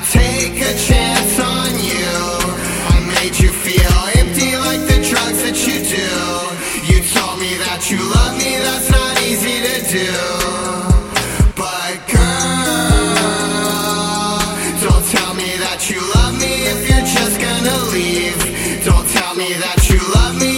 take a chance on you. I made you feel empty like the drugs that you do. You told me that you love me, that's not easy to do. But girl, don't tell me that you love me if you're just gonna leave. Don't tell me that you love me